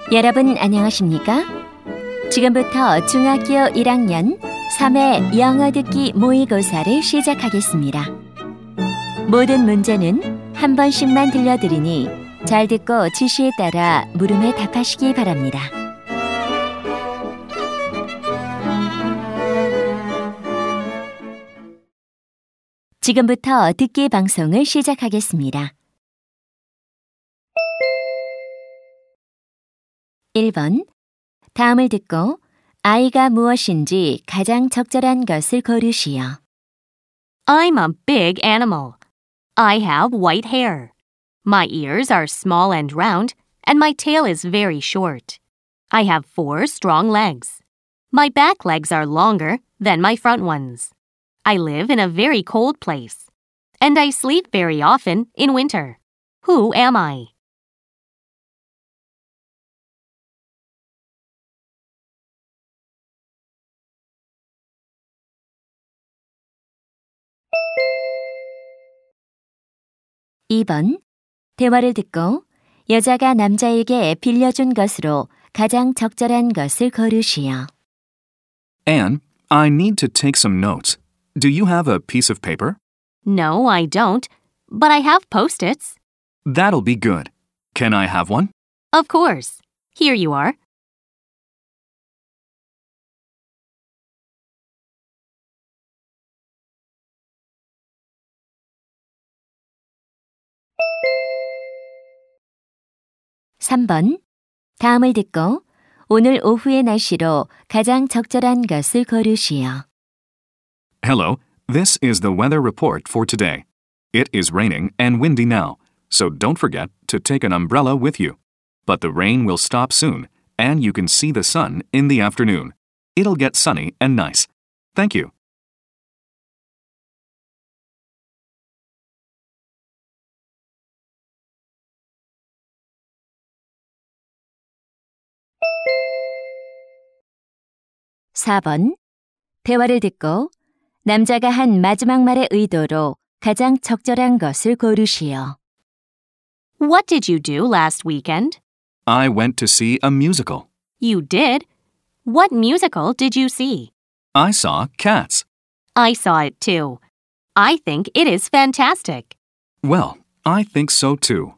여러분 안녕하십니까? 지금부터 중학교 1학년 3회 영어 듣기 모의고사를 시작하겠습니다. 모든 문제는 한 번씩만 들려드리니 잘 듣고 지시에 따라 물음에 답하시기 바랍니다. 지금부터 듣기 방송을 시작하겠습니다. 1번. 다음을 듣고 아이가 무엇인지 가장 적절한 것을 고르시오. I'm a big animal. I have white hair. My ears are small and round, and my tail is very short. I have 4 strong legs. My back legs are longer than my front ones. I live in a very cold place, and I sleep very often in winter. Who am I? (2번) 대화를 듣고 여자가 남자에게 빌려준 것으로 가장 적절한 것을 고르시오. Anne, I need to take some notes. Do you have a piece of paper? No, I don't, but I have Post-its. That'll be good. Can I have one? Of course. Here you are. (3번) 다음을 듣고 오늘 오후의 날씨로 가장 적절한 것을 고르시오. Hello, this is the weather report for today. It is raining and windy now, so don't forget to take an umbrella with you. But the rain will stop soon, and you can see the sun in the afternoon. It'll get sunny and nice. Thank you. (4번) 대화를 듣고 남자가 한 마지막 말의 의도로 가장 적절한 것을 고르시오. What did you do last weekend? I went to see a musical. You did? What musical did you see? I saw Cats. I saw it too. I think it is fantastic. Well, I think so too.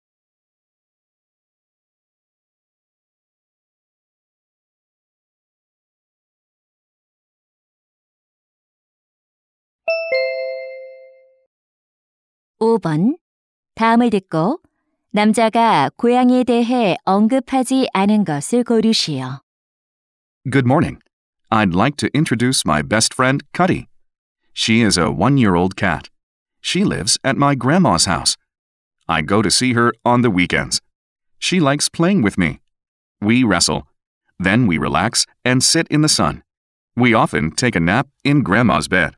(5번) 다음을 듣고 남자가 고양이에 대해 언급하지 않은 것을 고르시오. Good morning. I'd like to introduce my best friend, Cuddy. She is a 1-year-old cat. She lives at my grandma's house. I go to see her on the weekends. She likes playing with me. We wrestle. Then we relax and sit in the sun. We often take a nap in grandma's bed.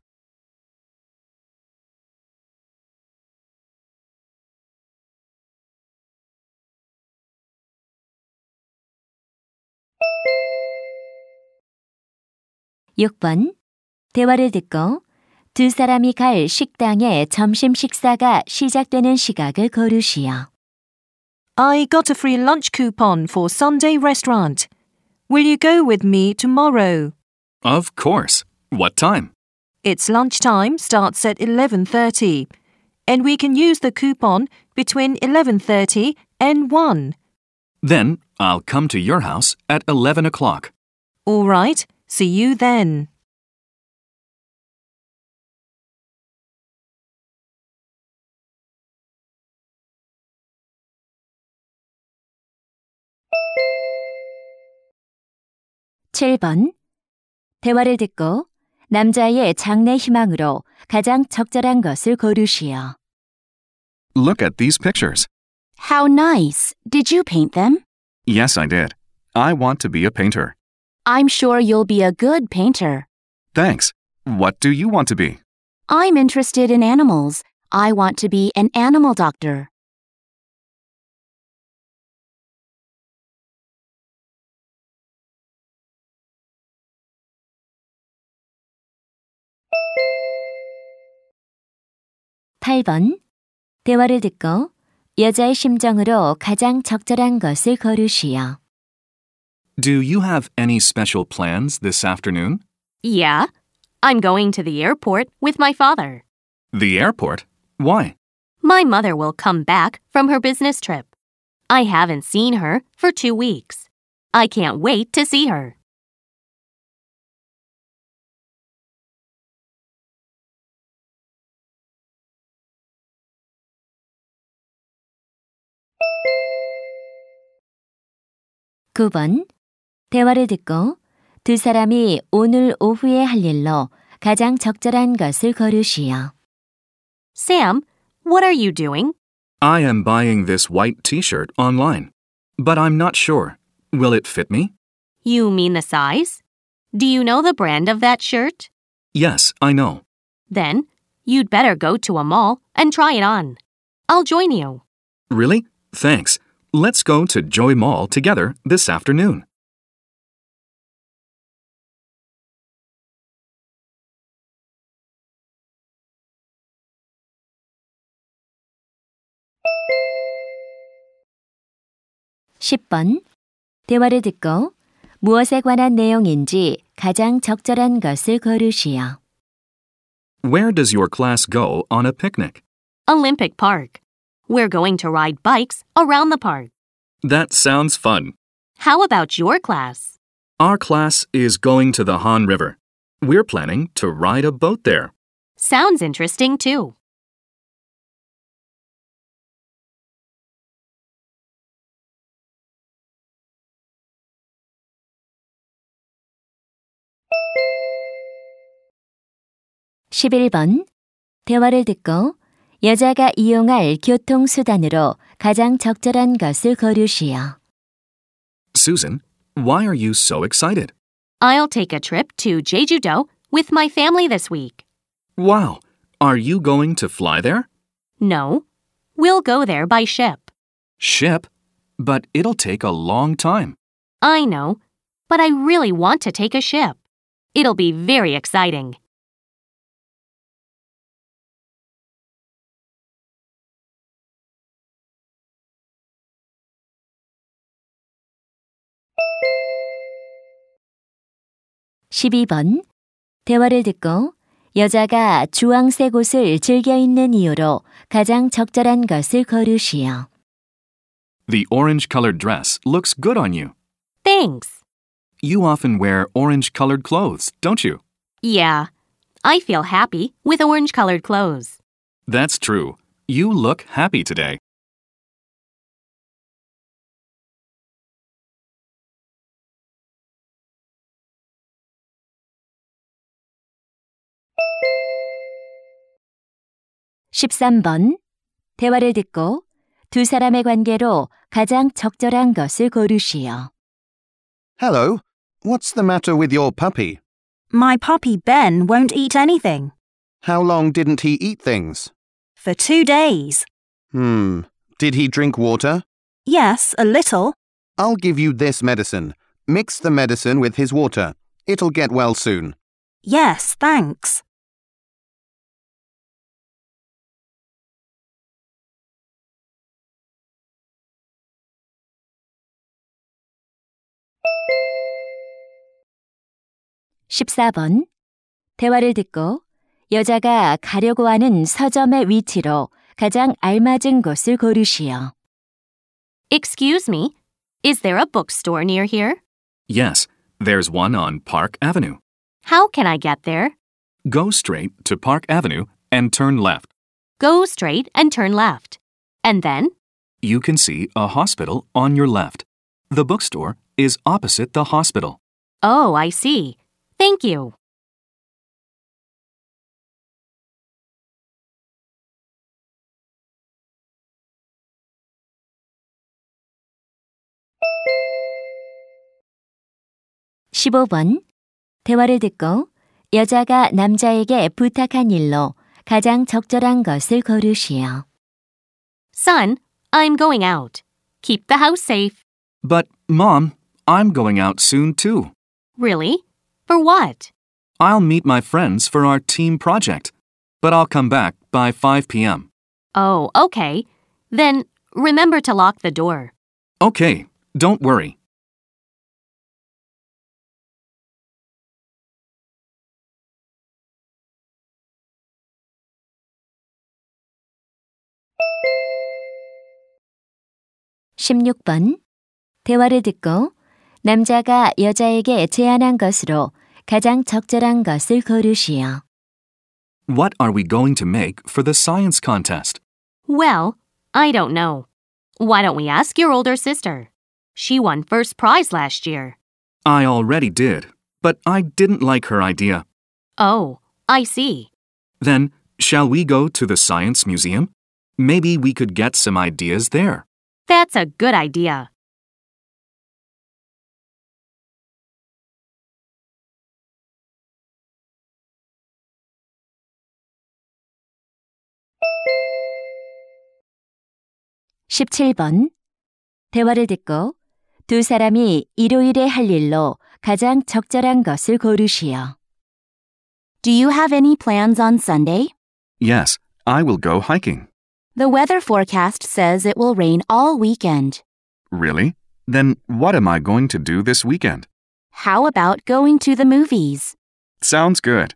(6번) 대화를 듣고 두 사람이 갈 식당의 점심 식사가 시작되는 시각을 고르시오. I got a free lunch coupon for Sunday restaurant. Will you go with me tomorrow? Of course. What time? Its lunchtime starts at 11:30, and we can use the coupon between 11:30 and 1. Then I'll come to your house at 11 o'clock. All right, see you then. (7번) 대화를 듣고 남자의 장래 희망으로 가장 적절한 것을 고르시오. Look at these pictures. How nice. Did you paint them? Yes, I did. I want to be a painter. I'm sure you'll be a good painter. Thanks. What do you want to be? I'm interested in animals. I want to be an animal doctor. (8번) 대화를 듣고 여자의 심정으로 가장 적절한 것을 고르시오. Do you have any special plans this afternoon? Yeah, I'm going to the airport with my father. The airport? Why? My mother will come back from her business trip. I haven't seen her for 2 weeks. I can't wait to see her. 구 번. 대화를 듣고 두 사람이 오늘 오후에 할 일로 가장 적절한 것을 고르시오. Sam, what are you doing? I am buying this white t-shirt online, but I'm not sure. Will it fit me? You mean the size? Do you know the brand of that shirt? Yes, I know. Then, you'd better go to a mall and try it on. I'll join you. Really? Thanks. Let's go to Joy Mall together this afternoon. (10번) 대화를 듣고 무엇에 관한 내용인지 가장 적절한 것을 고르시오. Where does your class go on a picnic? Olympic Park. We're going to ride bikes around the park. That sounds fun. How about your class? Our class is going to the Han River. We're planning to ride a boat there. Sounds interesting too. (11번) 대화를 듣고 여자가 이용할 교통수단으로 가장 적절한 것을 고르시오. Susan, why are you so excited? I'll take a trip to Jeju-do with my family this week. Wow, are you going to fly there? No, we'll go there by ship. Ship? But it'll take a long time. I know, but I really want to take a ship. It'll be very exciting. (12번) 대화를 듣고 여자가 주황색 옷을 즐겨 입는 이유로 가장 적절한 것을 고르시오. The orange-colored dress looks good on you. Thanks. You often wear orange-colored clothes, don't you? Yeah, I feel happy with orange-colored clothes. That's true. You look happy today. (13번) 대화를 듣고 두 사람의 관계로 가장 적절한 것을 고르시오. Hello, what's the matter with your puppy? My puppy Ben won't eat anything. How long didn't he eat things? For 2 days. Did he drink water? Yes, a little. I'll give you this medicine. Mix the medicine with his water. It'll get well soon. Yes, thanks. (14번) 대화를 듣고 여자가 가려고 하는 서점의 위치로 가장 알맞은 곳을 고르시오. Excuse me, is there a bookstore near here? Yes, there's one on Park Avenue. How can I get there? Go straight to Park Avenue and turn left. Go straight and turn left. And then? You can see a hospital on your left. The bookstore is opposite the hospital. Oh, I see. Thank you. (15번) 대화를 듣고 여자가 남자에게 부탁한 일로 가장 적절한 것을 고르시오. Son, I'm going out. Keep the house safe. But, Mom, I'm going out soon too. Really? For what? I'll meet my friends for our team project, but I'll come back by 5 p.m. Oh, okay. Then remember to lock the door. Okay, don't worry. 16번. 대화를 듣고 남자가 여자에게 제안한 것으로 가장 적절한 것을 고르시오. What are we going to make for the science contest? Well, I don't know. Why don't we ask your older sister? She won first prize last year. I already did, but I didn't like her idea. Oh, I see. Then, shall we go to the science museum? Maybe we could get some ideas there. That's a good idea. (17번) 대화를 듣고 두 사람이 일요일에 할 일로 가장 적절한 것을 고르시오. Do you have any plans on Sunday? Yes, I will go hiking. The weather forecast says it will rain all weekend. Really? Then what am I going to do this weekend? How about going to the movies? Sounds good.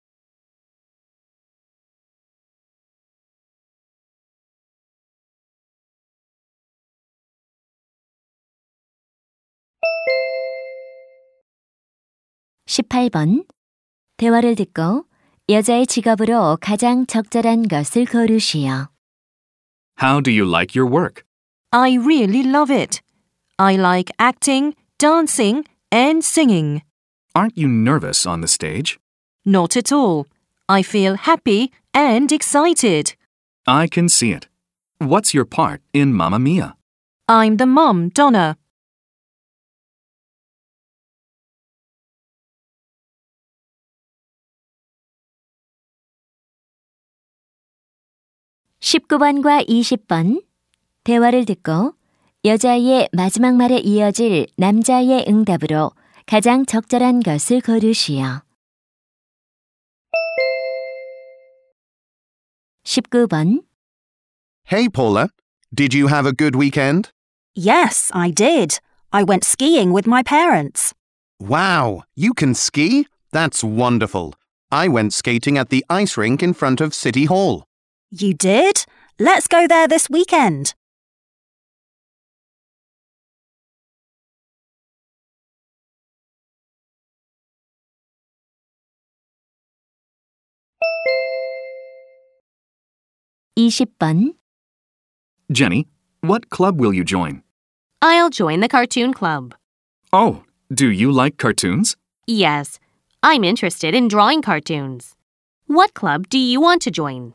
(18번) 대화를 듣고 여자의 직업으로 가장 적절한 것을 고르시오. How do you like your work? I really love it. I like acting, dancing, and singing. Aren't you nervous on the stage? Not at all. I feel happy and excited. I can see it. What's your part in Mamma Mia? I'm the mom, Donna. (19번과 20번) 대화를 듣고 여자의 마지막 말에 이어질 남자의 응답으로 가장 적절한 것을 고르시오. 19번. Hey, Paula. Did you have a good weekend? Yes, I did. I went skiing with my parents. Wow, you can ski? That's wonderful. I went skating at the ice rink in front of City Hall. You did? Let's go there this weekend. (20번) Jenny, what club will you join? I'll join the cartoon club. Oh, do you like cartoons? Yes, I'm interested in drawing cartoons. What club do you want to join?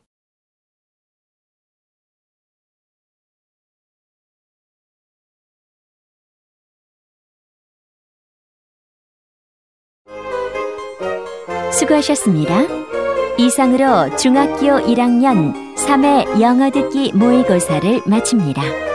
수고하셨습니다. 이상으로 중학교 1학년 3회 영어 듣기 모의고사를 마칩니다.